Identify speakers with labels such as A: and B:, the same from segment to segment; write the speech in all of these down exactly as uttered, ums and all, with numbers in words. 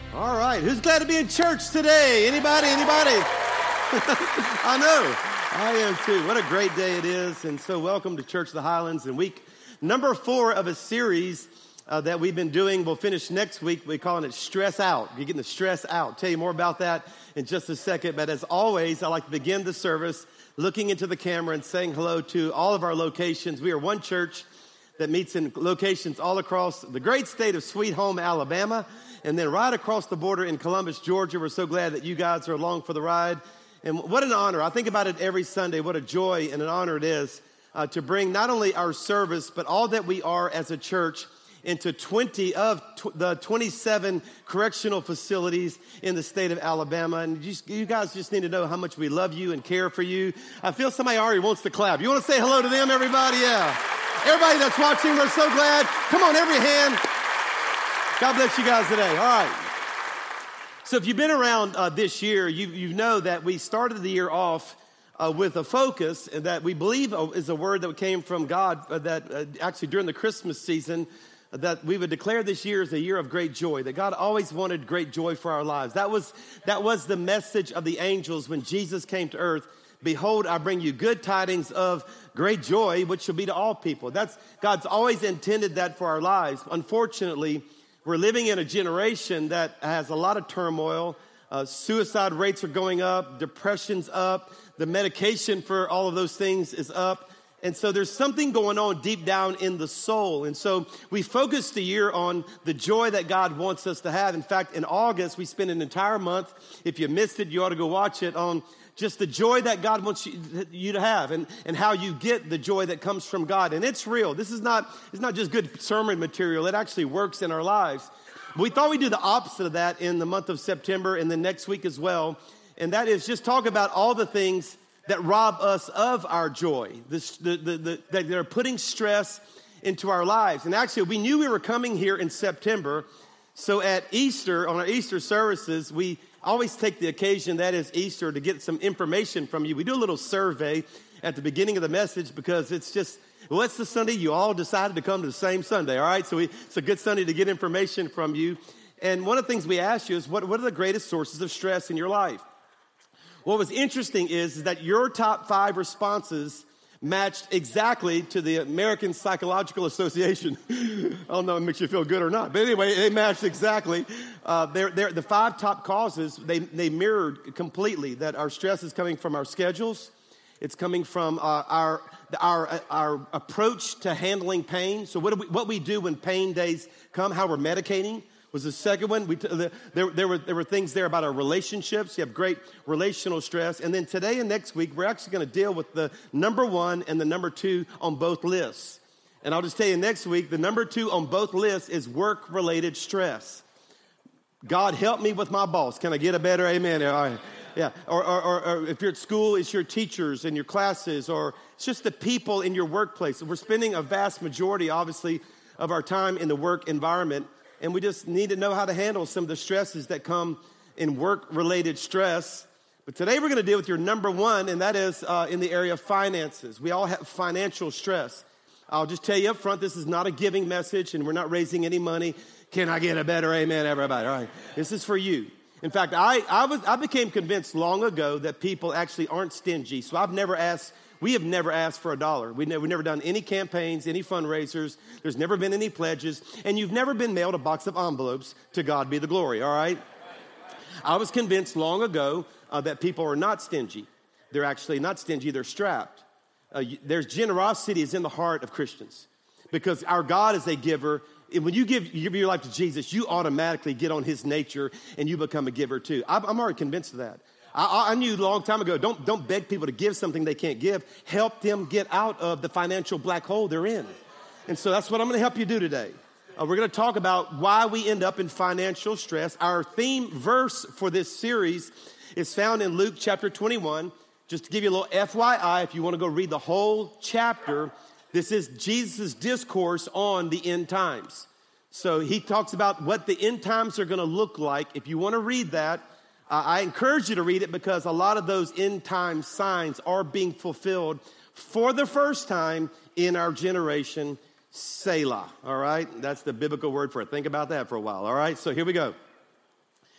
A: All right, who's glad to be in church today? Anybody, anybody? I know, I am too. What a great day it is. And so welcome to Church of the Highlands and week number four of a series uh, that we've been doing. We'll finish next week. We're calling it Stress Out. You're getting the stress out. I'll tell you more about that in just a second. But as always, I like to begin the service looking into the camera and saying hello to all of our locations. We are one church that meets in locations all across the great state of Sweet Home, Alabama, and then right across the border in Columbus, Georgia. We're so glad that you guys are along for the ride. And what an honor. I think about it every Sunday. What a joy and an honor it is uh, to bring not only our service, but all that we are as a church into twenty of tw- the twenty-seven correctional facilities in the state of Alabama. And you, you guys just need to know how much we love you and care for you. I feel somebody already wants to clap. You want to say hello to them, everybody? Yeah. Everybody that's watching, we're so glad. Come on, every hand. God bless you guys today. All right. So if you've been around uh, this year, you, you know that we started the year off uh, with a focus that we believe is a word that came from God uh, that uh, actually during the Christmas season, uh, that we would declare this year as a year of great joy, that God always wanted great joy for our lives. That was, that was the message of the angels when Jesus came to earth. Behold, I bring you good tidings of great joy, which shall be to all people. That's God's always intended that for our lives. Unfortunately, we're living in a generation that has a lot of turmoil. Uh, suicide rates are going up. Depression's up. The medication for all of those things is up. And so there's something going on deep down in the soul. And so we focused the year on the joy that God wants us to have. In fact, in August, we spent an entire month. If you missed it, you ought to go watch it on just the joy that God wants you, you to have and, and how you get the joy that comes from God. And it's real. This is not, it's not just good sermon material. It actually works in our lives. We thought we'd do the opposite of that in the month of September and then next week as well. And that is just talk about all the things that rob us of our joy, this, the, the, the, that they're putting stress into our lives. And actually, we knew we were coming here in September. So at Easter, on our Easter services, we always take the occasion, that is Easter, to get some information from you. We do a little survey at the beginning of the message because it's just, well, it's the Sunday you all decided to come to the same Sunday, all right? So we, it's a good Sunday to get information from you. And one of the things we asked you is, what, what are the greatest sources of stress in your life? What was interesting is, is that your top five responses matched exactly to the American Psychological Association. I don't know if it makes you feel good or not. But anyway, they matched exactly. Uh, they're, they're, the five top causes, they, they mirrored completely that our stress is coming from our schedules. It's coming from uh, our, our, our approach to handling pain. So what, do we, what we do when pain days come, how we're medicating was the second one. We t- the, there, there, were, there were things there about our relationships. You have great relational stress. And then today and next week, we're actually going to deal with the number one and the number two on both lists. And I'll just tell you next week, the number two on both lists is work-related stress. God help me with my boss. Can I get a better amen? All right. Yeah. Or, or, or, or if you're at school, it's your teachers and your classes, or it's just the people in your workplace. We're spending a vast majority, obviously, of our time in the work environment. And we just need to know how to handle some of the stresses that come in work-related stress. But today we're going to deal with your number one, and that is uh, in the area of finances. We all have financial stress. I'll just tell you up front, this is not a giving message, and we're not raising any money. Can I get a better amen, everybody? All right. This is for you. In fact, I, I, was, I became convinced long ago that people actually aren't stingy. So I've never asked, we have never asked for a dollar. We've never, we've never done any campaigns, any fundraisers. There's never been any pledges. And you've never been mailed a box of envelopes. To God be the glory, all right? I was convinced long ago uh, that people are not stingy. They're actually not stingy, they're strapped. Uh, there's generosity is in the heart of Christians because our God is a giver. And when you give, you give your life to Jesus, you automatically get on his nature and you become a giver too. I'm, I'm already convinced of that. I, I knew a long time ago, don't, don't beg people to give something they can't give. Help them get out of the financial black hole they're in. And so that's what I'm going to help you do today. Uh, we're going to talk about why we end up in financial stress. Our theme verse for this series is found in Luke chapter twenty-one. Just to give you a little F Y I, if you want to go read the whole chapter, this is Jesus' discourse on the end times. So he talks about what the end times are going to look like. If you want to read that, uh, I encourage you to read it because a lot of those end time signs are being fulfilled for the first time in our generation. Selah, all right? That's the biblical word for it. Think about that for a while, all right? So here we go.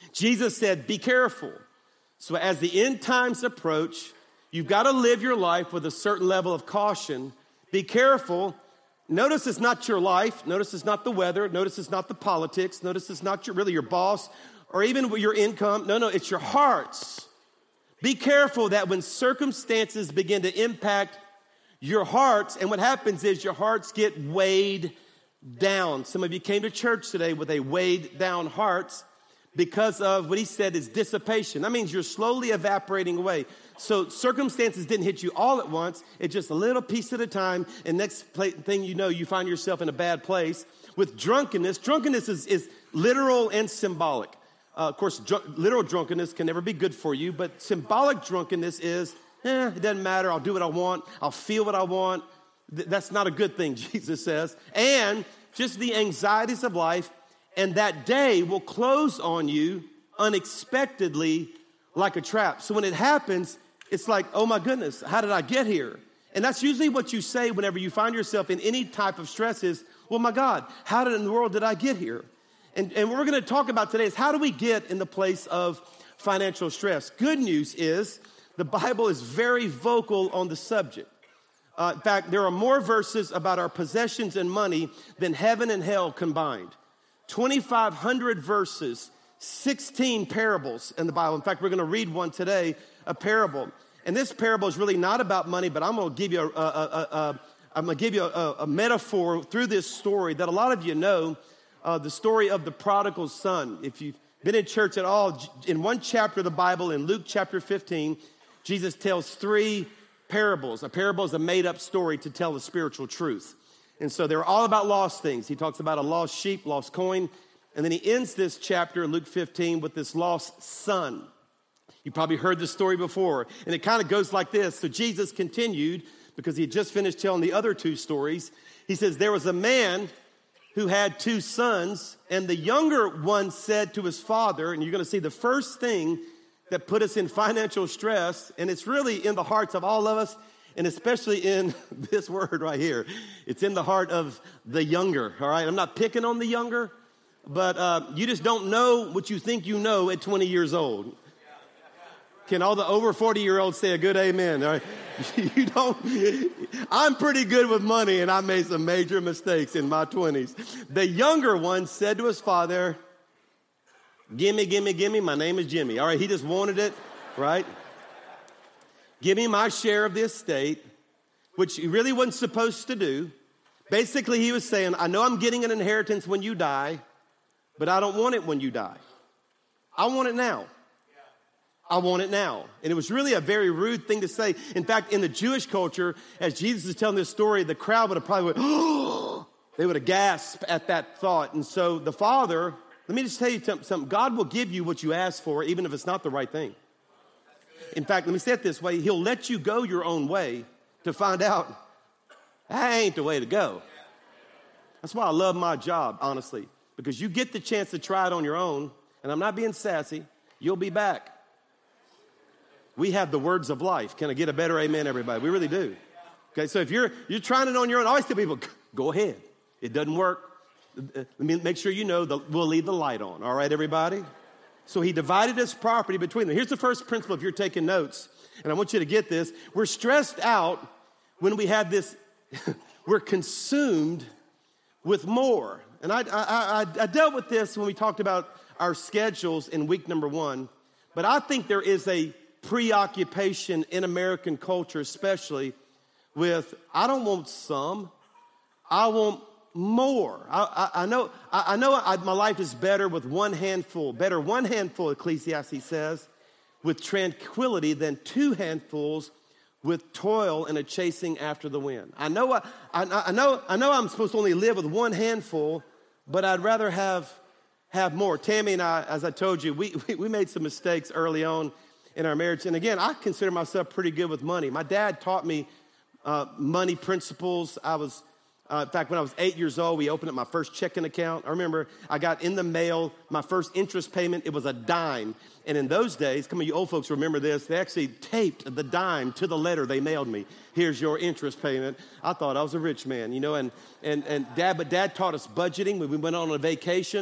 A: Jesus said, be careful. So as the end times approach, you've got to live your life with a certain level of caution. Be careful. Notice it's not your life. Notice it's not the weather. Notice it's not the politics. Notice it's not your, really your boss or even your income. No, no, it's your hearts. Be careful that when circumstances begin to impact your hearts, and what happens is your hearts get weighed down. Some of you came to church today with a weighed down hearts because of what he said is dissipation. That means you're slowly evaporating away. So circumstances didn't hit you all at once. It's just a little piece at a time. And next thing you know, you find yourself in a bad place. With drunkenness, drunkenness is, is literal and symbolic. Uh, of course, dr- literal drunkenness can never be good for you. But symbolic drunkenness is, eh, it doesn't matter. I'll do what I want. I'll feel what I want. Th- that's not a good thing, Jesus says. And just the anxieties of life. And that day will close on you unexpectedly like a trap. So when it happens, it's like, oh my goodness, how did I get here? And that's usually what you say whenever you find yourself in any type of stress is, well, my God, how did in the world did I get here? And, and what we're going to talk about today is how do we get in the place of financial stress? Good news is the Bible is very vocal on the subject. Uh, in fact, there are more verses about our possessions and money than heaven and hell combined. twenty-five hundred verses, sixteen parables in the Bible. In fact, we're going to read one today, a parable. And this parable is really not about money, but I'm going to give you a, a, a, a, I'm going to give you a, a metaphor through this story that a lot of you know, uh, the story of the prodigal son. If you've been in church at all, in one chapter of the Bible, in Luke chapter fifteen, Jesus tells three parables. A parable is a made-up story to tell the spiritual truth. And so they're all about lost things. He talks about a lost sheep, lost coin. And then he ends this chapter, Luke fifteen, with this lost son. You probably heard this story before. And it kind of goes like this. So Jesus continued, because he had just finished telling the other two stories. He says, there was a man who had two sons. And the younger one said to his father, and you're going to see the first thing that put us in financial stress, and it's really in the hearts of all of us, and especially in this word right here. It's in the heart of the younger, all right? I'm not picking on the younger, but uh, you just don't know what you think you know at twenty years old. Can all the over forty-year-olds say a good amen? All right? You don't. I'm pretty good with money, and I made some major mistakes in my twenties. The younger one said to his father, gimme, gimme, gimme, my name is Jimmy. All right, he just wanted it, right? Give me my share of the estate, which he really wasn't supposed to do. Basically, he was saying, I know I'm getting an inheritance when you die, but I don't want it when you die. I want it now. I want it now. And it was really a very rude thing to say. In fact, in the Jewish culture, as Jesus is telling this story, the crowd would have probably went, oh, they would have gasped at that thought. And so the father, let me just tell you something. God will give you what you ask for, even if it's not the right thing. In fact, let me say it this way. He'll let you go your own way to find out that ain't the way to go. That's why I love my job, honestly, because you get the chance to try it on your own, and I'm not being sassy. You'll be back. We have the words of life. Can I get a better amen, everybody? We really do. Okay, so if you're you're trying it on your own, I always tell people, go ahead. It doesn't work. Let me make sure you know that we'll leave the light on. All right, everybody? So he divided his property between them. Here's the first principle if you're taking notes, and I want you to get this. We're stressed out when we have this, we're consumed with more. And I, I, I, I dealt with this when we talked about our schedules in week number one, but I think there is a preoccupation in American culture, especially with, I don't want some, I want more. I, I, I know, I, I know I, my life is better with one handful, better one handful, Ecclesiastes says, with tranquility than two handfuls with toil and a chasing after the wind. I know, I, I, I know, I know I'm supposed to only live with one handful, but I'd rather have, have more. Tammy and I, as I told you, we, we, we made some mistakes early on in our marriage. And again, I consider myself pretty good with money. My dad taught me uh, money principles. I was, uh, in fact, when I was eight years old, we opened up my first checking account. I remember I got in the mail my first interest payment. It was a dime. And in those days, some of you old folks remember this, they actually taped the dime to the letter they mailed me. Here's your interest payment. I thought I was a rich man, you know, and, and, and dad, but dad taught us budgeting when we went on a vacation.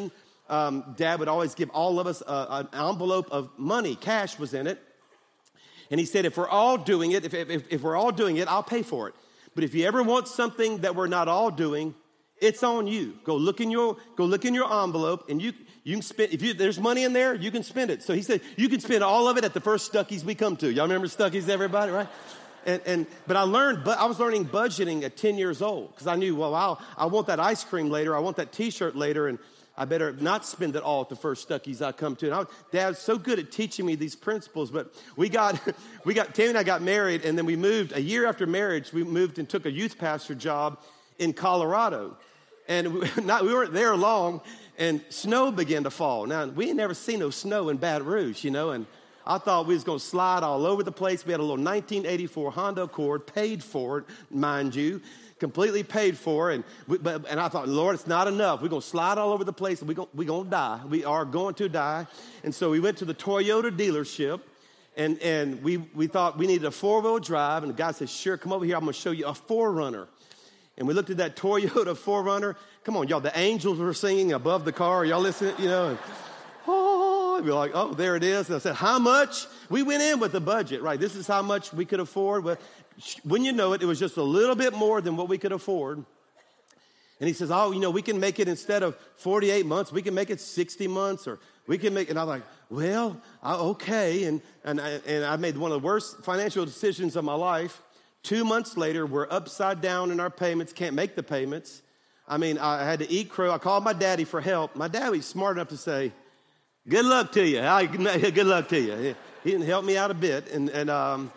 A: um, Dad would always give all of us a, an envelope of money. Cash was in it. And he said, if we're all doing it, if, if, if we're all doing it, I'll pay for it. But if you ever want something that we're not all doing, it's on you. Go look in your go look in your envelope, and you you can spend. If you, there's money in there, you can spend it. So he said you can spend all of it at the first Stuckey's we come to. Y'all remember Stuckey's, everybody, right? And and but I learned, but I was learning budgeting at ten years old because I knew, well, I'll, I want that ice cream later, I want that T-shirt later, and I better not spend it all at the first Stuckey's I come to. And I, Dad's so good at teaching me these principles. But we got, we got, Tammy and I got married, and then we moved, a year after marriage, we moved and took a youth pastor job in Colorado. And we, not, we weren't there long, and snow began to fall. Now, we had never seen no snow in Baton Rouge, you know, and I thought we was going to slide all over the place. We had a little nineteen eighty-four Honda Accord, paid for it, mind you. Completely paid for, and we, but, and I thought, Lord, it's not enough. We're going to slide all over the place, and we're going we're going to die. We are going to die. And so we went to the Toyota dealership, and, and we, we thought we needed a four-wheel drive, and the guy said, sure, come over here. I'm going to show you a four runner. And we looked at that Toyota four runner. Come on, y'all, the angels were singing above the car. Y'all listening, you know, and, oh, we were like, oh, there it is. And I said, how much? We went in with the budget, right? This is how much we could afford. Well, when you know it, it was just a little bit more than what we could afford. And he says, oh, you know, we can make it instead of forty-eight months, we can make it sixty months, or we can make, and I'm like, well, uh, okay. And, and, I, and I made one of the worst financial decisions of my life. Two months later, we're upside down in our payments, can't make the payments. I mean, I had to eat crow. I called my daddy for help. My dad was smart enough to say, good luck to you. Good luck to you. He didn't help me out a bit. And, and, um,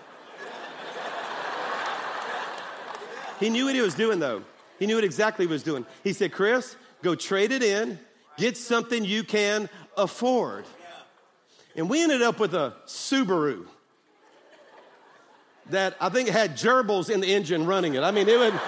A: he knew what he was doing, though. He knew what exactly he was doing. He said, Chris, go trade it in, get something you can afford. And we ended up with a Subaru that I think had gerbils in the engine running it. I mean, it would.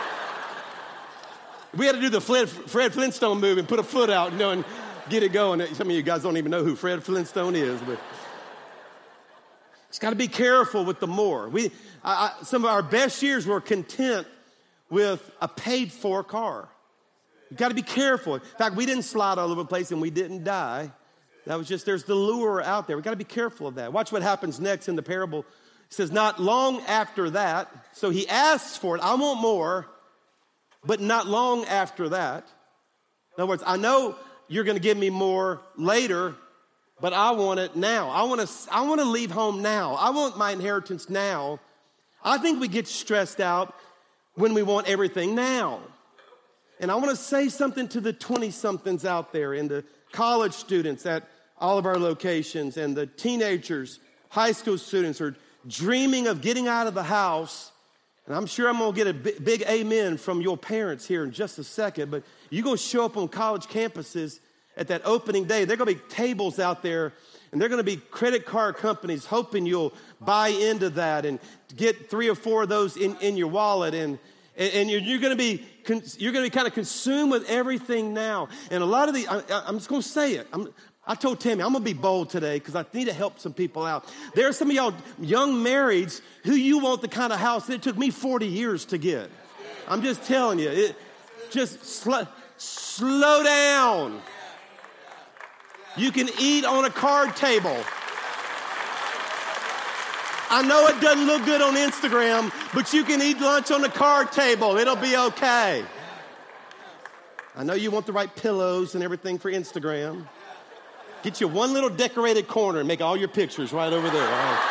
A: We had to do the Fred, Fred Flintstone move and put a foot out, you know, and get it going. Some of you guys don't even know who Fred Flintstone is, but it's got to be careful with the more. We, I, I, some of our best years were content with a paid-for car. You've got to be careful. In fact, we didn't slide all over the place and we didn't die. That was just, there's the lure out there. We've got to be careful of that. Watch what happens next in the parable. It says, not long after that, so he asks for it. I want more, but not long after that. In other words, I know you're going to give me more later, but I want it now. I want to I want to leave home now. I want my inheritance now. I think we get stressed out when we want everything now. And I want to say something to the twenty-somethings out there and the college students at all of our locations and the teenagers, high school students are dreaming of getting out of the house. And I'm sure I'm going to get a big, big amen from your parents here in just a second, but you're going to show up on college campuses at that opening day. There are going to be tables out there, and there are going to be credit card companies hoping you'll buy into that and get three or four of those in, in your wallet. And, and you're, you're going to be you're going to be kind of consumed with everything now. And a lot of the, I, I'm just going to say it. I'm, I told Tammy, I'm going to be bold today because I need to help some people out. There are some of y'all young marrieds who you want the kind of house that it took me forty years to get. I'm just telling you, it, just sl- slow down. You can eat on a card table. I know it doesn't look good on Instagram, but you can eat lunch on the card table. It'll be okay. I know you want the right pillows and everything for Instagram. Get you one little decorated corner and make all your pictures right over there. Right?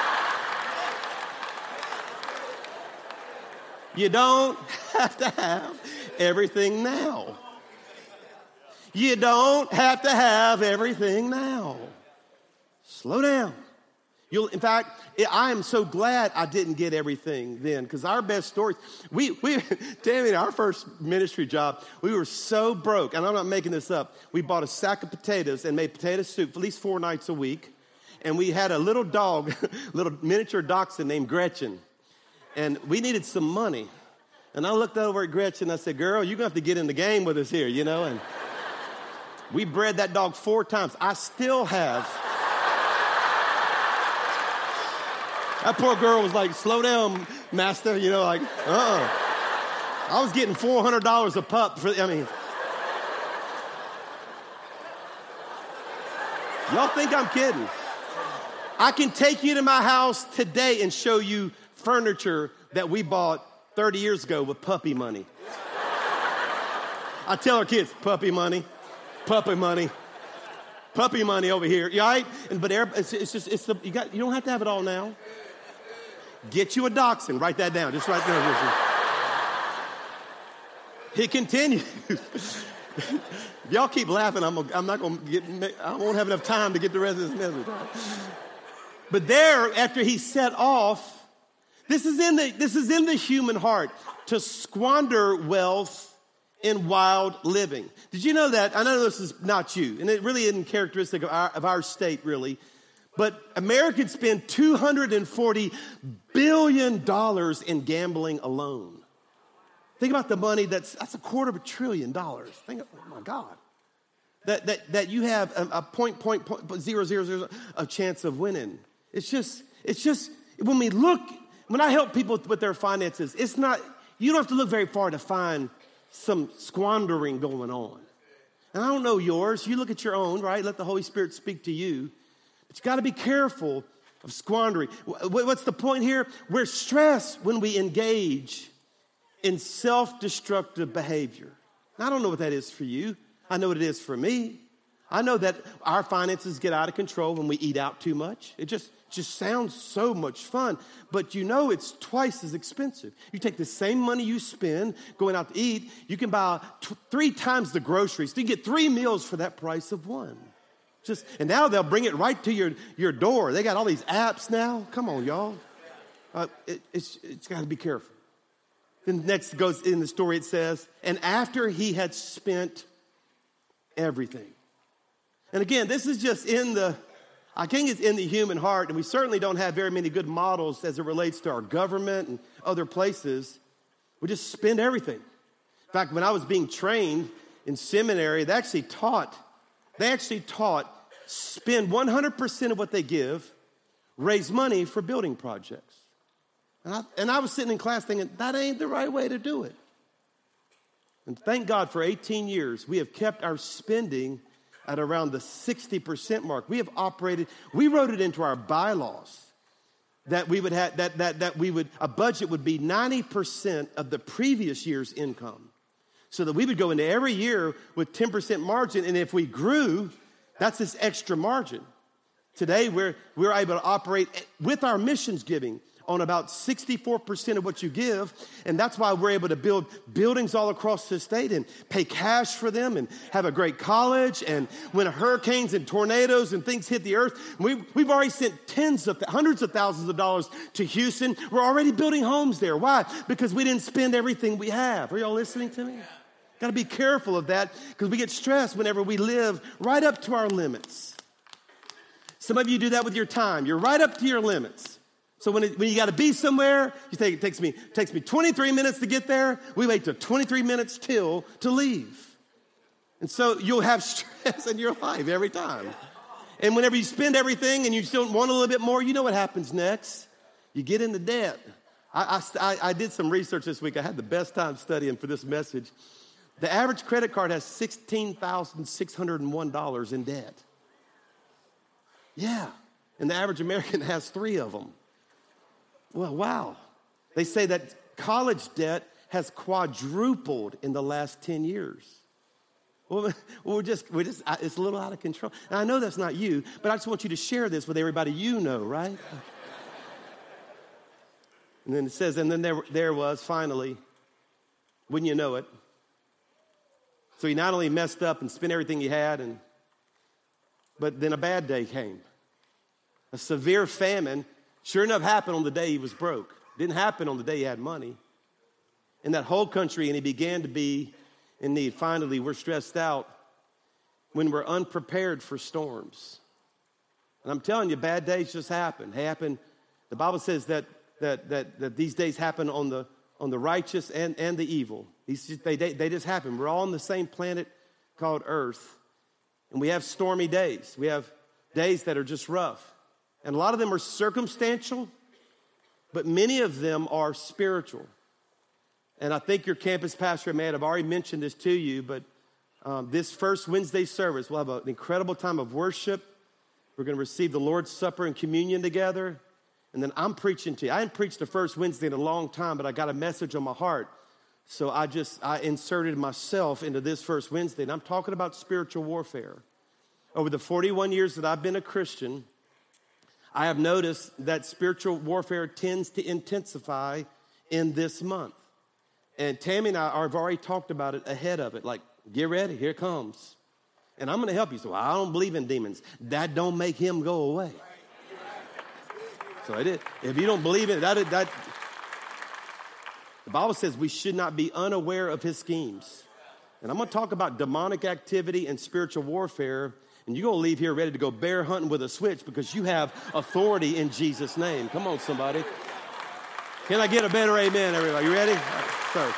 A: You don't have to have everything now. You don't have to have everything now. Slow down. You'll, in fact, I am so glad I didn't get everything then, because our best stories, we, we, Tammy, our first ministry job, we were so broke, and I'm not making this up. We bought a sack of potatoes and made potato soup at least four nights a week, and we had a little dog, little miniature dachshund named Gretchen, and we needed some money. And I looked over at Gretchen, and I said, girl, you're going to have to get in the game with us here, you know, and we bred that dog four times. I still have. That poor girl was like, slow down, master, you know, like, uh-uh. I was getting four hundred dollars a pup for, I mean. Y'all think I'm kidding. I can take you to my house today and show you furniture that we bought thirty years ago with puppy money. I tell our kids, puppy money, puppy money, puppy money over here, right? And but it's, it's just it's the, you got you don't have to have it all now. Get you a dachshund. Write that down. Just right there. He continues. Y'all keep laughing. I'm, I'm not going to get. I won't have enough time to get the rest of this message. But there, after he set off, this is in the this is in the human heart to squander wealth in wild living. Did you know that? I know this is not you, and it really isn't characteristic of our, of our state, really. But Americans spend two hundred forty billion dollars in gambling alone. Think about the money that's, that's a quarter of a trillion dollars. Think, oh my God. That, that, that you have a, a point, point, point, zero, zero, zero, a chance of winning. It's just, it's just, when we look, when I help people with their finances, it's not, you don't have to look very far to find some squandering going on. And I don't know yours. You look at your own, right? Let the Holy Spirit speak to you. But you got to be careful of squandering. What's the point here? We're stressed when we engage in self-destructive behavior. Now, I don't know what that is for you. I know what it is for me. I know that our finances get out of control when we eat out too much. It just, just sounds so much fun, but you know it's twice as expensive. You take the same money you spend going out to eat, you can buy t- three times the groceries. You can get three meals for that price of one. Just and now they'll bring it right to your, your door. They got all these apps now. Come on, y'all. Uh, it, it's it's got to be careful. Then next goes in the story, it says, and after he had spent everything. And again, this is just in the, I think it's in the human heart, and we certainly don't have very many good models as it relates to our government and other places. We just spend everything. In fact, when I was being trained in seminary, they actually taught, they actually taught spend one hundred percent of what they give, raise money for building projects. And I, and I was sitting in class thinking, that ain't the right way to do it. And thank God for eighteen years, we have kept our spending at around the sixty percent mark. We have operated, we wrote it into our bylaws that we would have, that, that, that we would, a budget would be ninety percent of the previous year's income. So that we would go into every year with ten percent margin, and if we grew, that's this extra margin. Today, we're, we're able to operate with our missions giving on about sixty-four percent of what you give. And that's why we're able to build buildings all across the state and pay cash for them and have a great college. And when hurricanes and tornadoes and things hit the earth, we, we've already sent tens of, hundreds of thousands of dollars to Houston. We're already building homes there. Why? Because we didn't spend everything we have. Are y'all listening to me? Got to be careful of that because we get stressed whenever we live right up to our limits. Some of you do that with your time. You're right up to your limits. So when, it, when you got to be somewhere, you think it takes me takes me twenty-three minutes to get there. We wait till twenty-three minutes till to leave. And so you'll have stress in your life every time. And whenever you spend everything and you still want a little bit more, you know what happens next. You get into debt. I, I, I did some research this week. I had the best time studying for this message. The average credit card has sixteen thousand six hundred one dollars in debt. Yeah. And the average American has three of them. Well, wow. They say that college debt has quadrupled in the last ten years. Well, we're just, we're just, it's a little out of control. And I know that's not you, but I just want you to share this with everybody you know, right? And then it says, and then there, there was finally, wouldn't you know it? So he not only messed up and spent everything he had, and but then a bad day came. A severe famine, sure enough, happened on the day he was broke. Didn't happen on the day he had money. In that whole country, and he began to be in need. Finally, we're stressed out when we're unprepared for storms. And I'm telling you, bad days just happen. Happen. The Bible says that that that, that these days happen on the on the righteous and, and the evil. These they, they they just happen. We're all on the same planet called Earth, and we have stormy days. We have days that are just rough. And a lot of them are circumstantial, but many of them are spiritual. And I think your campus pastor may have already mentioned this to you, but um, this first Wednesday service, we'll have an incredible time of worship. We're going to receive the Lord's Supper and communion together. And then I'm preaching to you. I hadn't preached the first Wednesday in a long time, but I got a message on my heart. So I just, I inserted myself into this first Wednesday. And I'm talking about spiritual warfare. Over the forty-one years that I've been a Christian, I have noticed that spiritual warfare tends to intensify in this month. And Tammy and I have already talked about it ahead of it. Like, get ready, here it comes. And I'm going to help you. So I don't believe in demons. That don't make him go away. So it is. If you don't believe in it, that, that, the Bible says we should not be unaware of his schemes. And I'm going to talk about demonic activity and spiritual warfare. And you're going to leave here ready to go bear hunting with a switch because you have authority in Jesus' name. Come on, somebody. Can I get a better amen, everybody? You ready? So,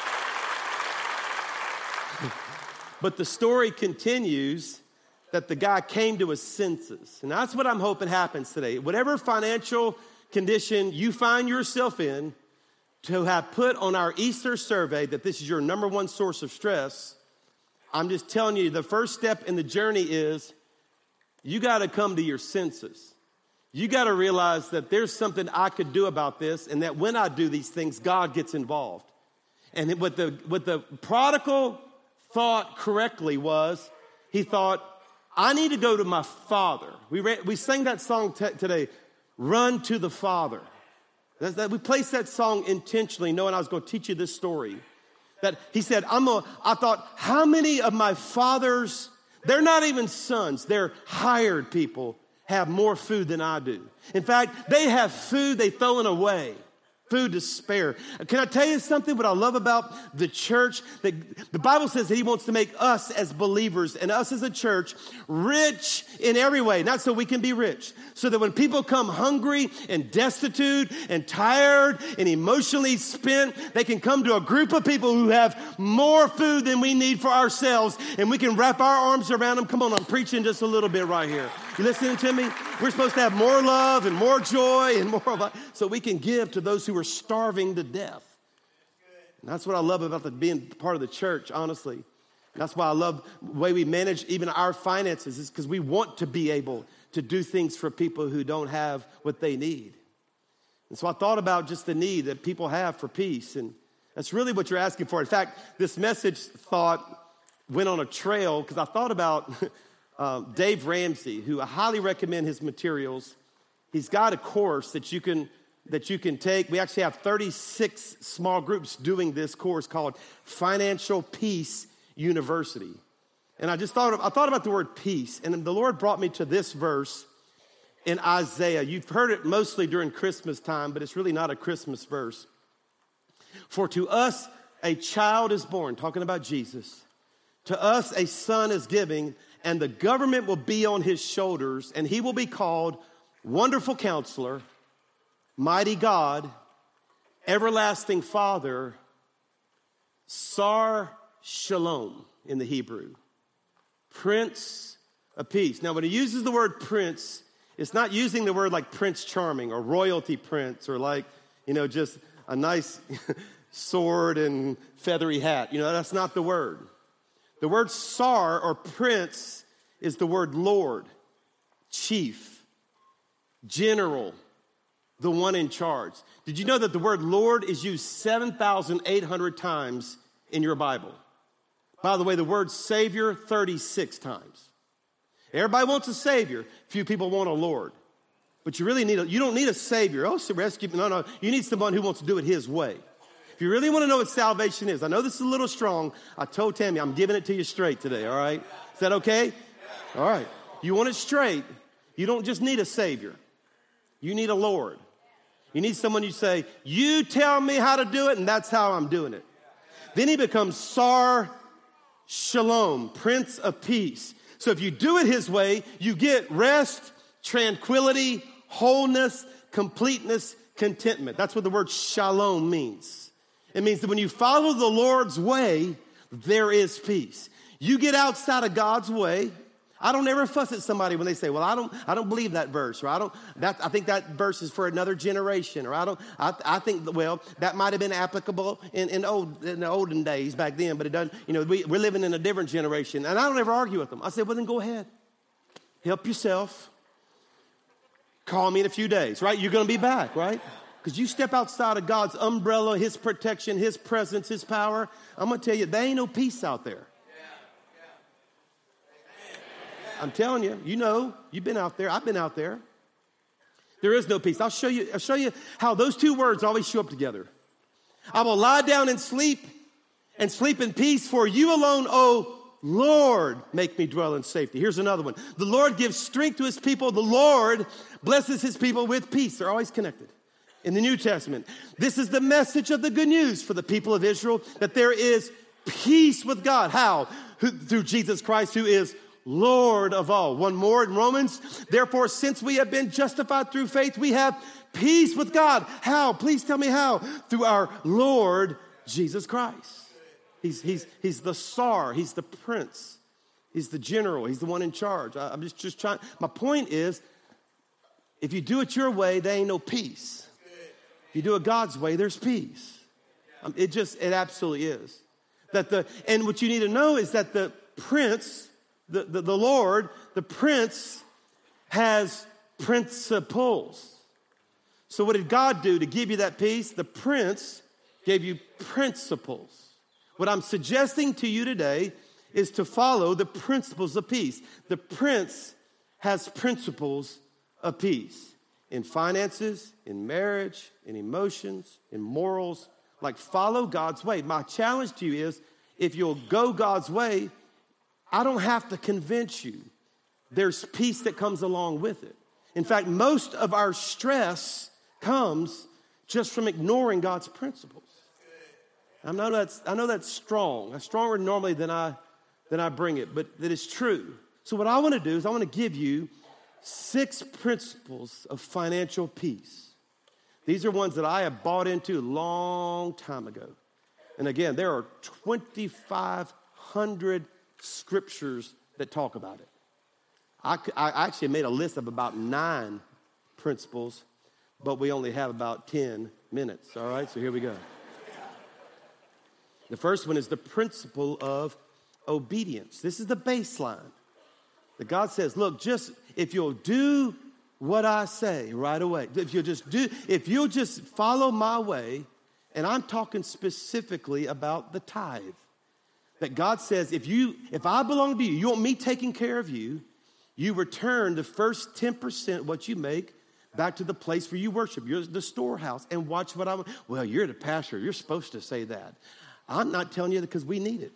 A: but the story continues that the guy came to his senses. And that's what I'm hoping happens today. Whatever financial condition you find yourself in, to have put on our Easter survey that this is your number one source of stress, I'm just telling you, the first step in the journey is you got to come to your senses. You got to realize that there's something I could do about this, and that when I do these things, God gets involved. And what the, what the prodigal thought correctly was, he thought, I need to go to my father. We read, we sang that song t- today, Run to the Father. That's, that, we placed that song intentionally, knowing I was going to teach you this story. That he said, I'm a, I thought, how many of my father's, they're not even sons, they're hired people, have more food than I do. In fact, they have food they've thrown away. Food to spare. Can I tell you something? What I love about the church, that the Bible says that he wants to make us as believers and us as a church rich in every way, not so we can be rich. So that when people come hungry and destitute and tired and emotionally spent, they can come to a group of people who have more food than we need for ourselves, and we can wrap our arms around them. Come on, I'm preaching just a little bit right here. You listening to me? We're supposed to have more love and more joy and more life so we can give to those who are starving to death. And that's what I love about the, being part of the church, honestly. And that's why I love the way we manage even our finances, is because we want to be able to do things for people who don't have what they need. And so I thought about just the need that people have for peace, and that's really what you're asking for. In fact, this message thought went on a trail because I thought about uh, Dave Ramsey, who I highly recommend his materials. He's got a course that you can that you can take. We actually have thirty-six small groups doing this course called Financial Peace University. And I just thought, I thought about the word peace, and the Lord brought me to this verse in Isaiah. You've heard it mostly during Christmas time, but it's really not a Christmas verse. For to us a child is born, talking about Jesus. To us a son is given, and the government will be on his shoulders, and he will be called Wonderful Counselor, Mighty God, Everlasting Father, Sar Shalom in the Hebrew, Prince of Peace. Now, when he uses the word prince, it's not using the word like Prince Charming or royalty prince or like, you know, just a nice sword and feathery hat. You know, that's not the word. The word Sar or prince is the word Lord, chief, general, the one in charge. Did you know that the word Lord is used seven thousand eight hundred times in your Bible? By the way, the word Savior, thirty-six times. Everybody wants a Savior. Few people want a Lord. But you really need a, you don't need a Savior. Oh, so rescue. No, no. You need someone who wants to do it his way. If you really want to know what salvation is, I know this is a little strong. I told Tammy, I'm giving it to you straight today, all right? Is that okay? All right. You want it straight. You don't just need a Savior. You need a Lord. You need someone you say, you tell me how to do it, and that's how I'm doing it. Then he becomes Sar Shalom, Prince of Peace. So if you do it his way, you get rest, tranquility, wholeness, completeness, contentment. That's what the word shalom means. It means that when you follow the Lord's way, there is peace. You get outside of God's way. I don't ever fuss at somebody when they say, well, I don't I don't believe that verse, or I don't that I think that verse is for another generation, or I don't I, I think well that might have been applicable in, in old in the olden days back then, but it doesn't, you know, we, we're living in a different generation. And I don't ever argue with them. I say, well then go ahead. Help yourself. Call me in a few days, right? You're going to be back, right? Because you step outside of God's umbrella, his protection, his presence, his power. I'm going to tell you, there ain't no peace out there. I'm telling you, you know, you've been out there. I've been out there. There is no peace. I'll show you, I'll show you how those two words always show up together. I will lie down and sleep and sleep in peace, for you alone, O Lord, make me dwell in safety. Here's another one. The Lord gives strength to his people. The Lord blesses his people with peace. They're always connected. In the New Testament, this is the message of the good news for the people of Israel, that there is peace with God. How? Who, through Jesus Christ, who is Lord of all. One more in Romans. Therefore, since we have been justified through faith, we have peace with God. How? Please tell me how. Through our Lord Jesus Christ. He's, he's, he's the Tsar. He's the prince. He's the general. He's the one in charge. I, I'm just, just trying. My point is, if you do it your way, there ain't no peace. If you do it God's way, there's peace. Um, it just, it absolutely is. That the, and what you need to know is that the prince, the, the, the Lord, the prince has principles. So what did God do to give you that peace? The prince gave you principles. What I'm suggesting to you today is to follow the principles of peace. The prince has principles of peace in finances, in marriage, in emotions, in morals. Like, follow God's way. My challenge to you is, if you'll go God's way, I don't have to convince you. There's peace that comes along with it. In fact, most of our stress comes just from ignoring God's principles. I know that's, I know that's strong. That's stronger normally than I, than I bring it, but that is true. So what I want to do is I want to give you six principles of financial peace. These are ones that I have bought into a long time ago. And again, there are twenty-five hundred scriptures that talk about it. I, I actually made a list of about nine principles, but we only have about ten minutes. All right, so here we go. The first one is the principle of obedience. This is the baseline. That God says, look, just if you'll do what I say right away, if you'll just do, if you'll just follow my way, and I'm talking specifically about the tithe. That God says, if you, if I belong to you, you want me taking care of you, you return the first ten percent what you make back to the place where you worship. You're the storehouse. And watch what I'm, well, you're the pastor. You're supposed to say that. I'm not telling you that because we need it.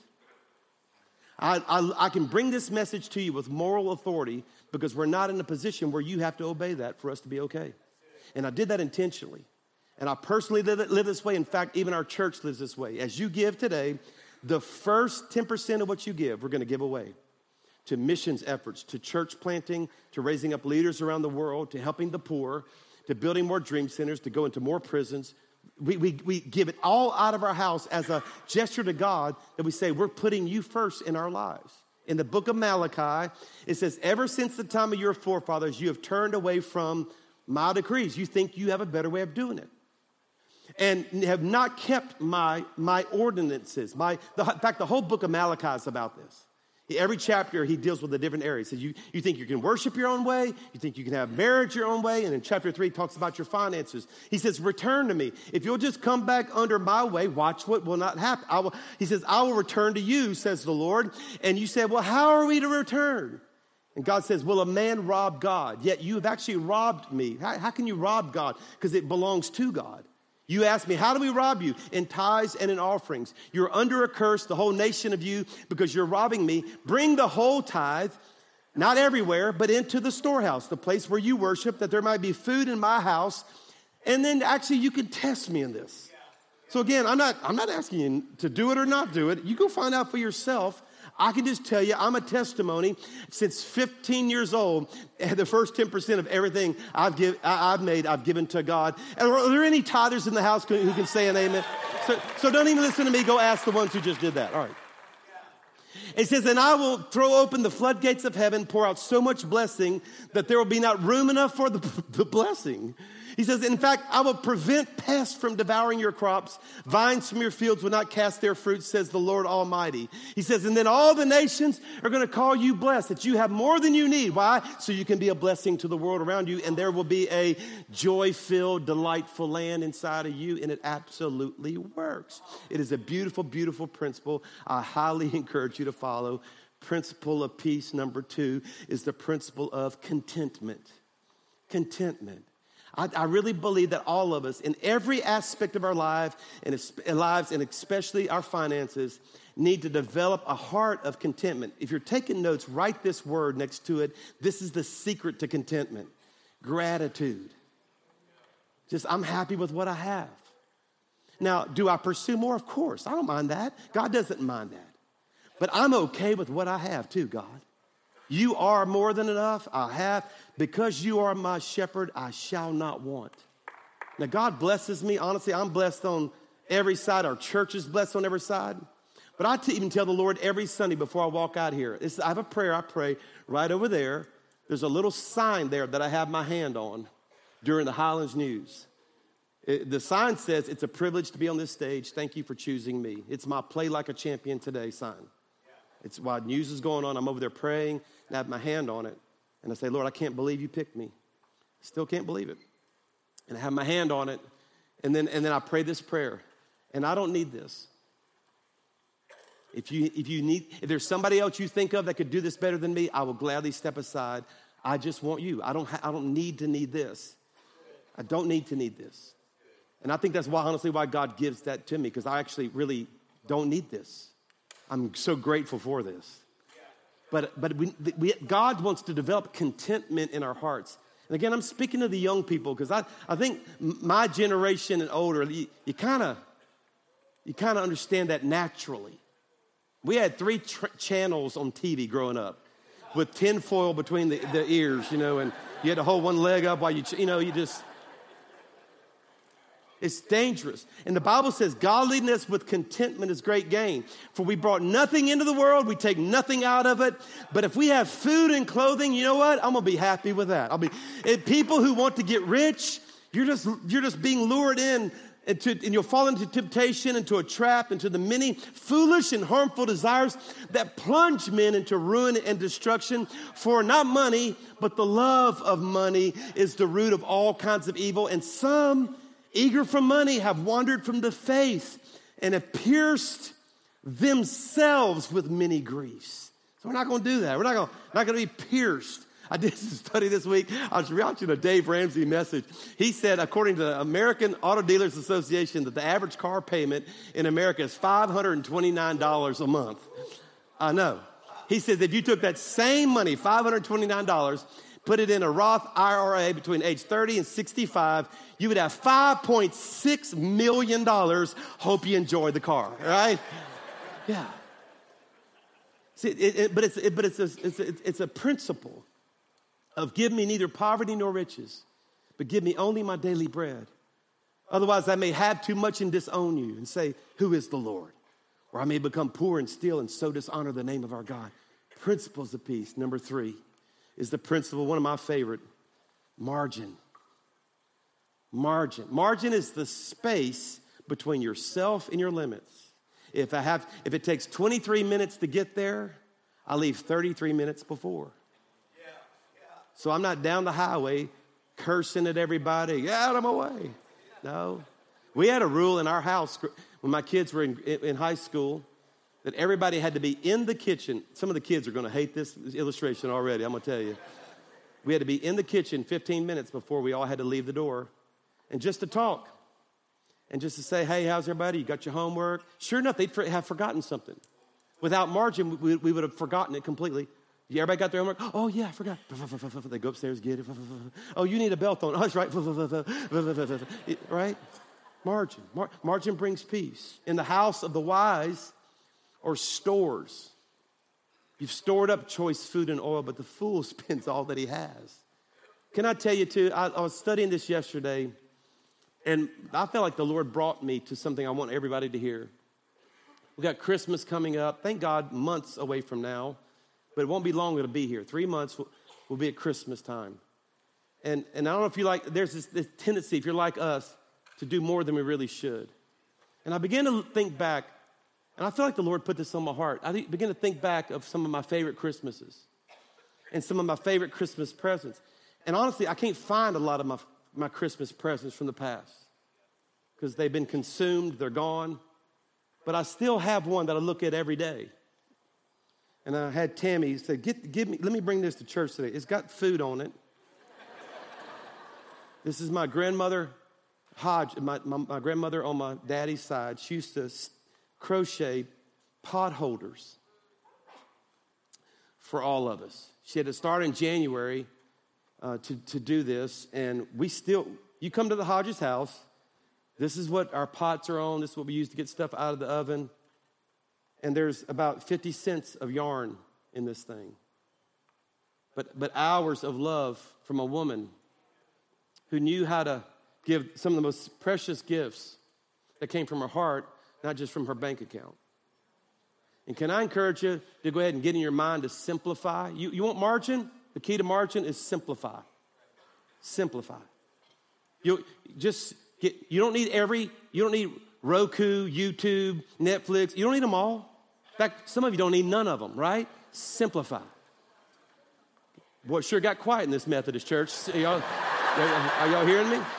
A: I, I, I can bring this message to you with moral authority because we're not in a position where you have to obey that for us to be okay. And I did that intentionally. And I personally live, live this way. In fact, even our church lives this way. As you give today, the first ten percent of what you give, we're going to give away to missions efforts, to church planting, to raising up leaders around the world, to helping the poor, to building more dream centers, to go into more prisons. We, we, we give it all out of our house as a gesture to God that we say we're putting you first in our lives. In the book of Malachi, it says, ever since the time of your forefathers, you have turned away from my decrees. You think you have a better way of doing it. And have not kept my, my ordinances. My, the, in fact, the whole book of Malachi is about this. Every chapter, he deals with a different area. So you, you think you can worship your own way. You think you can have marriage your own way. And in chapter three, he talks about your finances. He says, return to me. If you'll just come back under my way, watch what will not happen. I will, he says, I will return to you, says the Lord. And you say, well, how are we to return? And God says, will a man rob God? Yet you have actually robbed me. How, how can you rob God? Because it belongs to God. You ask me, how do we rob you? In tithes and in offerings. You're under a curse, the whole nation of you, because you're robbing me. Bring the whole tithe, not everywhere, but into the storehouse, the place where you worship, that there might be food in my house. And then actually you can test me in this. So again, I'm not, I'm not asking you to do it or not do it. You go find out for yourself. I can just tell you, I'm a testimony. Since fifteen years old, the first ten percent of everything I've, give, I've made, I've given to God. And are there any tithers in the house who can say an amen? So, so don't even listen to me. Go ask the ones who just did that. All right. It says, and I will throw open the floodgates of heaven, pour out so much blessing that there will be not room enough for the, the blessing. He says, in fact, I will prevent pests from devouring your crops. Vines from your fields will not cast their fruit, says the Lord Almighty. He says, and then all the nations are going to call you blessed, that you have more than you need. Why? So you can be a blessing to the world around you, and there will be a joy-filled, delightful land inside of you, and it absolutely works. It is a beautiful, beautiful principle I highly encourage you to follow. Principle of peace number two is the principle of contentment. Contentment. I, I really believe that all of us, in every aspect of our life and lives, and especially our finances, need to develop a heart of contentment. If you're taking notes, write this word next to it. This is the secret to contentment. Gratitude. Just, I'm happy with what I have. Now, do I pursue more? Of course. I don't mind that. God doesn't mind that. But I'm okay with what I have too, God. You are more than enough. I have. Because you are my shepherd, I shall not want. Now, God blesses me. Honestly, I'm blessed on every side. Our church is blessed on every side. But I t- even tell the Lord every Sunday before I walk out here, it's, I have a prayer I pray right over there. There's a little sign there that I have my hand on during the Highlands News. It, the sign says, it's a privilege to be on this stage. Thank you for choosing me. It's my Play Like a Champion Today sign. It's while news is going on, I'm over there praying, and I have my hand on it. And I say, Lord, I can't believe you picked me. Still can't believe it. And I have my hand on it. And then, and then I pray this prayer. And I don't need this. If you, if you need, if there's somebody else you think of that could do this better than me, I will gladly step aside. I just want you. I don't, ha- I don't need to need this. I don't need to need this. And I think that's why, honestly, why God gives that to me, because I actually really don't need this. I'm so grateful for this. But but we, we, God wants to develop contentment in our hearts. And again, I'm speaking to the young people, because I, I think my generation and older, you kind of you kind of understand that naturally. We had three tr- channels on T V growing up with tinfoil between the, the ears, you know, and you had to hold one leg up while you, you know, you just... It's dangerous. And the Bible says godliness with contentment is great gain. For we brought nothing into the world. We take nothing out of it. But if we have food and clothing, you know what? I'm going to be happy with that. I'll be, if people who want to get rich, you're just, you're just being lured in into, and you'll fall into temptation, into a trap, into the many foolish and harmful desires that plunge men into ruin and destruction. For not money, but the love of money is the root of all kinds of evil. And some, eager for money, have wandered from the faith and have pierced themselves with many griefs. So we're not going to do that. We're not going not going to be pierced. I did some study this week. I was watching a Dave Ramsey message. He said, according to the American Auto Dealers Association, that the average car payment in America is five hundred twenty-nine dollars a month. I know. He says if you took that same money, five hundred twenty-nine dollars, put it in a Roth I R A between age thirty and sixty-five, you would have five point six million dollars. Hope you enjoy the car, right? Yeah. See, it, it, but it's it, but it's a, it's a, it's a principle of give me neither poverty nor riches, but give me only my daily bread. Otherwise, I may have too much and disown you and say, who is the Lord? Or I may become poor and steal and so dishonor the name of our God. Principles of peace. Number three is the principle, one of my favorite, margin. Margin. Margin is the space between yourself and your limits. If I have, if it takes twenty-three minutes to get there, I leave thirty-three minutes before. Yeah, yeah. So I'm not down the highway cursing at everybody. Get out of my way. No. We had a rule in our house when my kids were in, in high school that everybody had to be in the kitchen. Some of the kids are going to hate this illustration already, I'm going to tell you. We had to be in the kitchen fifteen minutes before we all had to leave the door. And just to talk. And just to say, hey, how's everybody? You got your homework? Sure enough, they'd have forgotten something. Without margin, we, we would have forgotten it completely. Everybody got their homework? Oh, yeah, I forgot. They go upstairs, get it. Oh, you need a belt on. Oh, that's right. Right? Margin. Mar- margin brings peace. In the house of the wise or stores. You've stored up choice food and oil, but the fool spends all that he has. Can I tell you, too, I, I was studying this yesterday, and I felt like the Lord brought me to something I want everybody to hear. We got Christmas coming up. Thank God, months away from now. But it won't be long it'll be here. Three months we'll, we'll be at Christmas time. And, and I don't know if you like, there's this, this tendency, if you're like us, to do more than we really should. And I began to think back, and I feel like the Lord put this on my heart. I began to think back of some of my favorite Christmases and some of my favorite Christmas presents. And honestly, I can't find a lot of my, my Christmas presents from the past because they've been consumed, they're gone. But I still have one that I look at every day. And I had Tammy say, Get, give me, let me bring this to church today. It's got food on it. This is my grandmother, Hodge, my, my, my grandmother on my daddy's side. She used to crochet pot holders for all of us. She had to start in January uh, to, to do this. And we still, you come to the Hodges house, this is what our pots are on. This is what we use to get stuff out of the oven. And there's about fifty cents of yarn in this thing. But, but hours of love from a woman who knew how to give some of the most precious gifts that came from her heart, not just from her bank account. And can I encourage you to go ahead and get in your mind to simplify? You, you want margin? The key to margin is simplify. Simplify. You just get, you don't need every, you don't need Roku, YouTube, Netflix. You don't need them all. In fact, some of you don't need none of them, right? Simplify. Boy, it sure got quiet in this Methodist church. Are y'all, are y'all hearing me?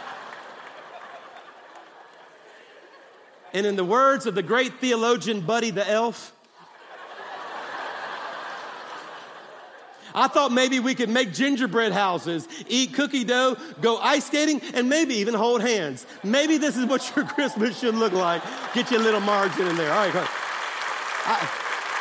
A: And in the words of the great theologian Buddy the Elf, I thought maybe we could make gingerbread houses, eat cookie dough, go ice skating, and maybe even hold hands. Maybe this is what your Christmas should look like. Get you a little margin in there. All right, I,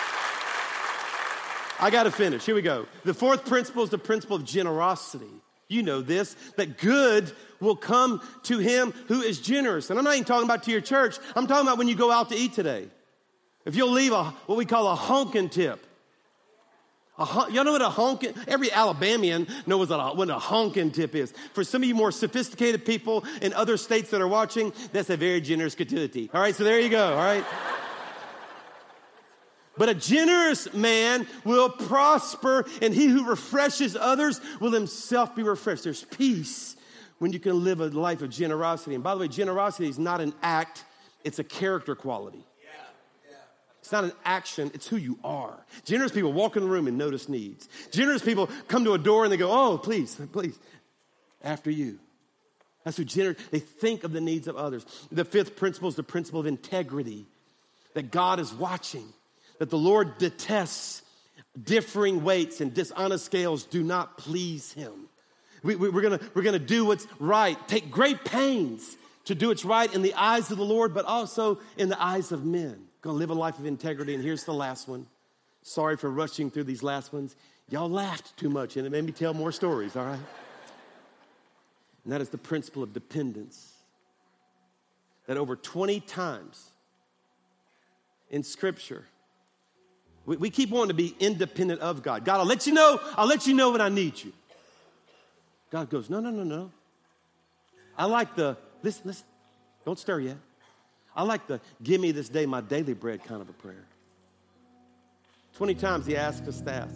A: I got to finish. Here we go. The fourth principle is the principle of generosity. You know this, that good will come to him who is generous. And I'm not even talking about to your church. I'm talking about when you go out to eat today. If you'll leave a what we call a honkin' tip. A hon- Y'all know what a honkin', every Alabamian knows what a, what a honkin' tip is. For some of you more sophisticated people in other states that are watching, that's a very generous gratuity. All right, so there you go, all right? But a generous man will prosper, and he who refreshes others will himself be refreshed. There's peace when you can live a life of generosity. And by the way, generosity is not an act, it's a character quality. It's not an action, it's who you are. Generous people walk in the room and notice needs. Generous people come to a door and they go, oh, please, please, after you. That's who generous, they think of the needs of others. The fifth principle is the principle of integrity, that God is watching, that the Lord detests differing weights and dishonest scales do not please him. We, we, we're gonna, we're gonna do what's right, take great pains to do what's right in the eyes of the Lord, but also in the eyes of men. Going to live a life of integrity. And here's the last one. Sorry for rushing through these last ones. Y'all laughed too much and it made me tell more stories, all right? And that is the principle of dependence. That over twenty times in Scripture, we, we keep wanting to be independent of God. God, I'll let you know, I'll let you know when I need you. God goes, no, no, no, no. I like the, listen, listen, don't stir yet. I like the give me this day my daily bread kind of a prayer. twenty times he asks us to ask.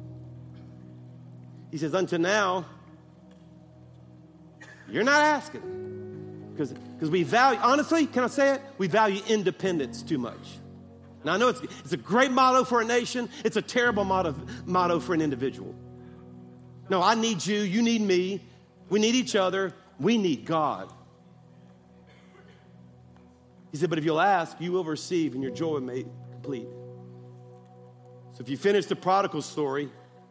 A: He says, until now, you're not asking. Because because we value, honestly, can I say it? We value independence too much. Now, I know it's, it's a great motto for a nation. It's a terrible motto, motto for an individual. No, I need you. You need me. We need each other. We need God. He said, but if you'll ask, you will receive, and your joy will be made complete. So if you finish the prodigal story,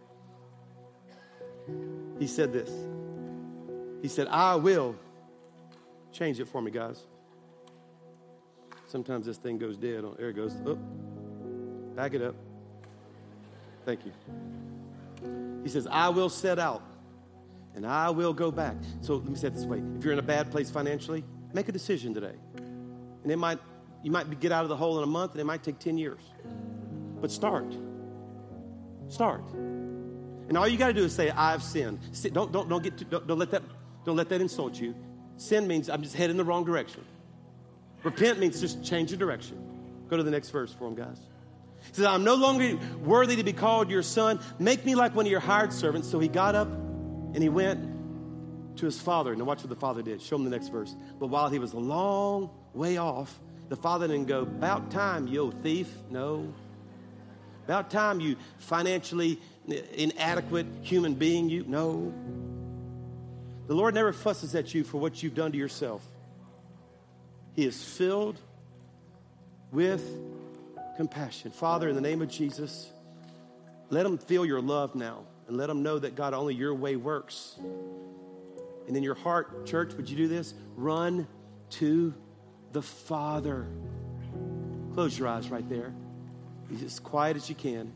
A: he said this. He said, I will change it for me, guys. Sometimes this thing goes dead. There it goes. Oh, back it up. Thank you. He says, I will set out, and I will go back. So let me say it this way. If you're in a bad place financially, make a decision today. And it might, you might get out of the hole in a month, and it might take ten years. But start. Start. And all you got to do is say, I've sinned. Don't, don't, don't, get to, don't, don't, let that, don't let that insult you. Sin means I'm just heading in the wrong direction. Repent means just change your direction. Go to the next verse for him, guys. He says, I'm no longer worthy to be called your son. Make me like one of your hired servants. So he got up, and he went, to his father. Now watch what the father did. Show him the next verse. But while he was a long way off, the father didn't go, about time, you old thief. No. About time, you financially inadequate human being. You No. The Lord never fusses at you for what you've done to yourself. He is filled with compassion. Father, in the name of Jesus, let them feel your love now. And let them know that, God, only your way works. And in your heart, church, would you do this? Run to the Father. Close your eyes right there. Be as quiet as you can.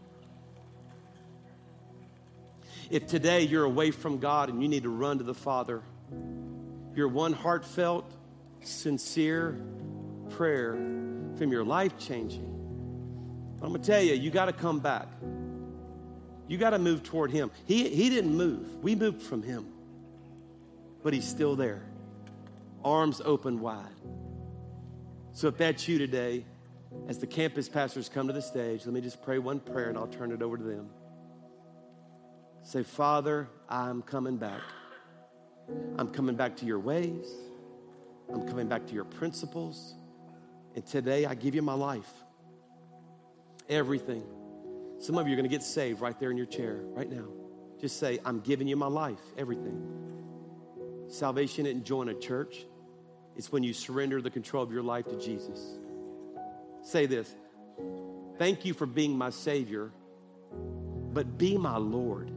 A: If today you're away from God and you need to run to the Father, your one heartfelt, sincere prayer from your life-changing, I'm going to tell you, you got to come back. You got to move toward him. He, he didn't move. We moved from him. But he's still there. Arms open wide. So if that's you today, as the campus pastors come to the stage, let me just pray one prayer and I'll turn it over to them. Say, Father, I'm coming back. I'm coming back to your ways. I'm coming back to your principles. And today I give you my life. Everything. Some of you are going to get saved right there in your chair right now. Just say, I'm giving you my life, everything. Salvation isn't join a church. It's when you surrender the control of your life to Jesus. Say this, thank you for being my Savior, but be my Lord.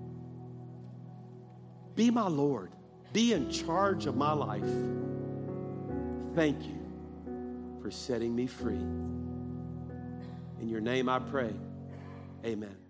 A: Be my Lord. Be in charge of my life. Thank you for setting me free. In your name I pray, amen.